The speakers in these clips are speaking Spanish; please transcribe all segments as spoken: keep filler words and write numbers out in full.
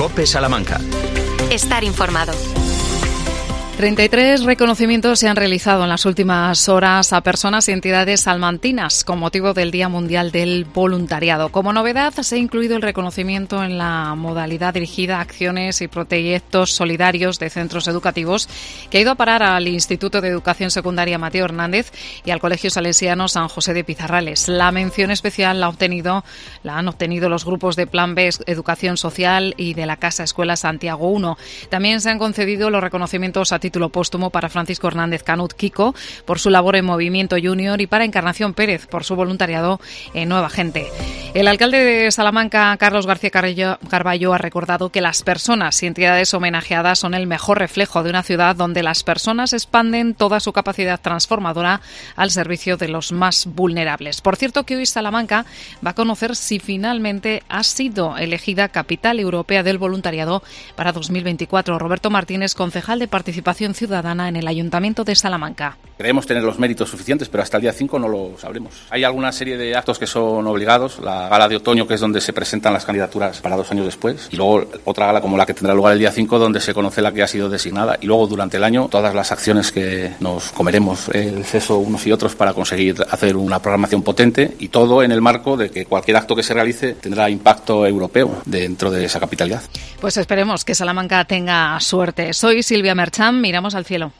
COPE Salamanca. Estar informado. treinta y tres reconocimientos se han realizado en las últimas horas a personas y entidades salmantinas con motivo del Día Mundial del Voluntariado. Como novedad, se ha incluido el reconocimiento en la modalidad dirigida a acciones y proyectos solidarios de centros educativos, que ha ido a parar al Instituto de Educación Secundaria Mateo Hernández y al Colegio Salesiano San José de Pizarrales. La mención especial la, ha obtenido, la han obtenido los grupos de Plan B Educación Social y de la Casa Escuela Santiago uno. También se han concedido los reconocimientos a título póstumo para Francisco Hernández Canut Kiko por su labor en Movimiento Junior y para Encarnación Pérez por su voluntariado en Nueva Gente. El alcalde de Salamanca, Carlos García Carballo, ha recordado que las personas y entidades homenajeadas son el mejor reflejo de una ciudad donde las personas expanden toda su capacidad transformadora al servicio de los más vulnerables. Por cierto, que hoy Salamanca va a conocer si finalmente ha sido elegida Capital Europea del Voluntariado para dos mil veinticuatro. Roberto Martínez, concejal de Participación Ciudadana en el Ayuntamiento de Salamanca. Creemos tener los méritos suficientes, pero hasta el día cinco no lo sabremos. Hay alguna serie de actos que son obligados, la gala de otoño, que es donde se presentan las candidaturas para dos años después, y luego otra gala como la que tendrá lugar el día cinco, donde se conoce la que ha sido designada, y luego durante el año todas las acciones que nos comeremos el seso unos y otros para conseguir hacer una programación potente, y todo en el marco de que cualquier acto que se realice tendrá impacto europeo dentro de esa capitalidad. Pues esperemos que Salamanca tenga suerte. Soy Silvia Merchán, miramos al cielo.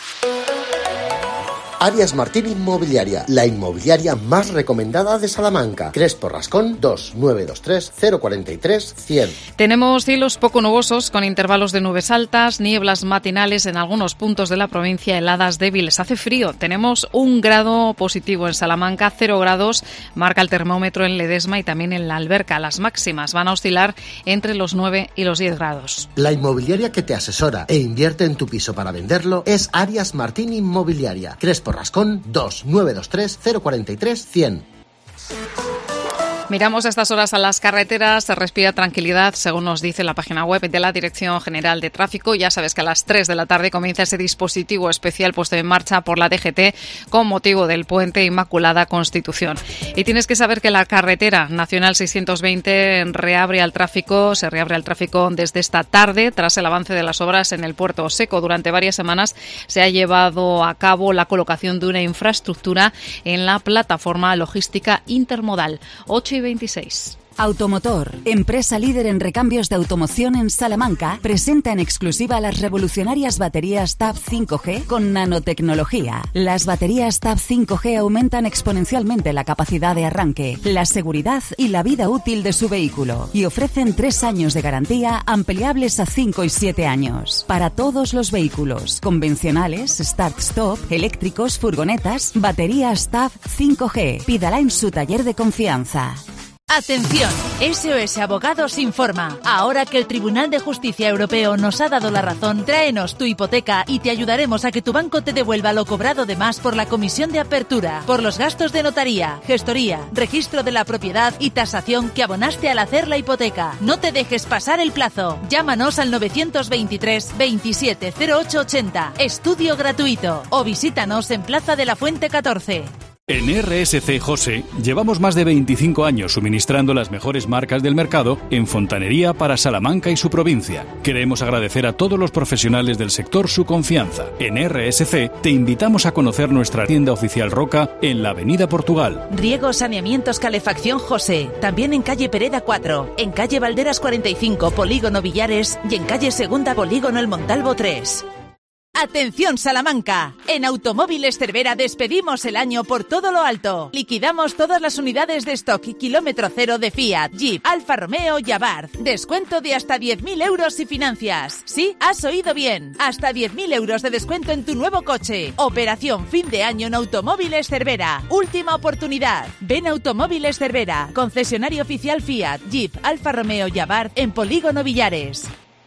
Arias Martín Inmobiliaria, la inmobiliaria más recomendada de Salamanca. Crespo Rascón, dos nueve dos tres cero cuatro tres cien. Tenemos cielos poco nubosos con intervalos de nubes altas, nieblas matinales en algunos puntos de la provincia, heladas débiles. Hace frío, tenemos un grado positivo en Salamanca, cero grados, marca el termómetro en Ledesma y también en la Alberca. Las máximas van a oscilar entre los nueve y los diez grados. La inmobiliaria que te asesora e invierte en tu piso para venderlo es Arias Martín Inmobiliaria. Crespo Rascón, dos nueve dos tres cero cuatro tres cien. Miramos a estas horas a las carreteras, se respira tranquilidad, según nos dice la página web de la Dirección General de Tráfico. Ya sabes que a las tres de la tarde comienza ese dispositivo especial puesto en marcha por la D G T con motivo del Puente Inmaculada Constitución. Y tienes que saber que la carretera nacional seiscientos veinte reabre al tráfico, se reabre al tráfico desde esta tarde tras el avance de las obras en el Puerto Seco. Durante varias semanas se ha llevado a cabo la colocación de una infraestructura en la plataforma logística intermodal. ocho y veintiséis. Automotor, empresa líder en recambios de automoción en Salamanca, presenta en exclusiva las revolucionarias baterías T A B cinco G con nanotecnología. Las baterías T A B cinco G aumentan exponencialmente la capacidad de arranque, la seguridad y la vida útil de su vehículo y ofrecen tres años de garantía ampliables a cinco y siete años. Para todos los vehículos, convencionales, start-stop, eléctricos, furgonetas, baterías T A B cinco G. Pídala en su taller de confianza. Atención, S O S Abogados informa. Ahora que el Tribunal de Justicia Europeo nos ha dado la razón, tráenos tu hipoteca y te ayudaremos a que tu banco te devuelva lo cobrado de más por la comisión de apertura, por los gastos de notaría, gestoría, registro de la propiedad y tasación que abonaste al hacer la hipoteca. No te dejes pasar el plazo. Llámanos al novecientos veintitrés veintisiete cero ocho ochenta, estudio gratuito, o visítanos en Plaza de la Fuente catorce. En R S C José llevamos más de veinticinco años suministrando las mejores marcas del mercado en fontanería para Salamanca y su provincia. Queremos agradecer a todos los profesionales del sector su confianza. En R S C te invitamos a conocer nuestra tienda oficial Roca en la Avenida Portugal. Riego, saneamientos, calefacción José. También en calle Pereda cuatro, en calle Valderas cuarenta y cinco, Polígono Villares y en calle Segunda, Polígono El Montalvo tres. Atención Salamanca, en Automóviles Cervera despedimos el año por todo lo alto. Liquidamos todas las unidades de stock y kilómetro cero de Fiat, Jeep, Alfa Romeo y Abarth. Descuento de hasta diez mil euros y financias. Sí, has oído bien, hasta diez mil euros de descuento en tu nuevo coche. Operación fin de año en Automóviles Cervera. Última oportunidad. Ven a Automóviles Cervera, concesionario oficial Fiat, Jeep, Alfa Romeo y Abarth en Polígono Villares.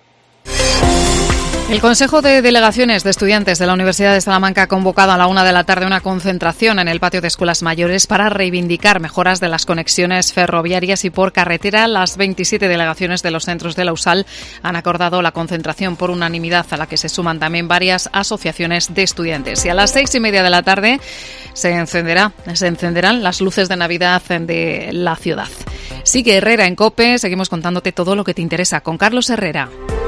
El Consejo de Delegaciones de Estudiantes de la Universidad de Salamanca ha convocado a la una de la tarde una concentración en el patio de Escuelas Mayores para reivindicar mejoras de las conexiones ferroviarias y por carretera. Las veintisiete delegaciones de los centros de la U S A L han acordado la concentración por unanimidad, a la que se suman también varias asociaciones de estudiantes. Y a las seis y media de la tarde se encenderá, se encenderán las luces de Navidad de la ciudad. Sigue Herrera en COPE, seguimos contándote todo lo que te interesa con Carlos Herrera.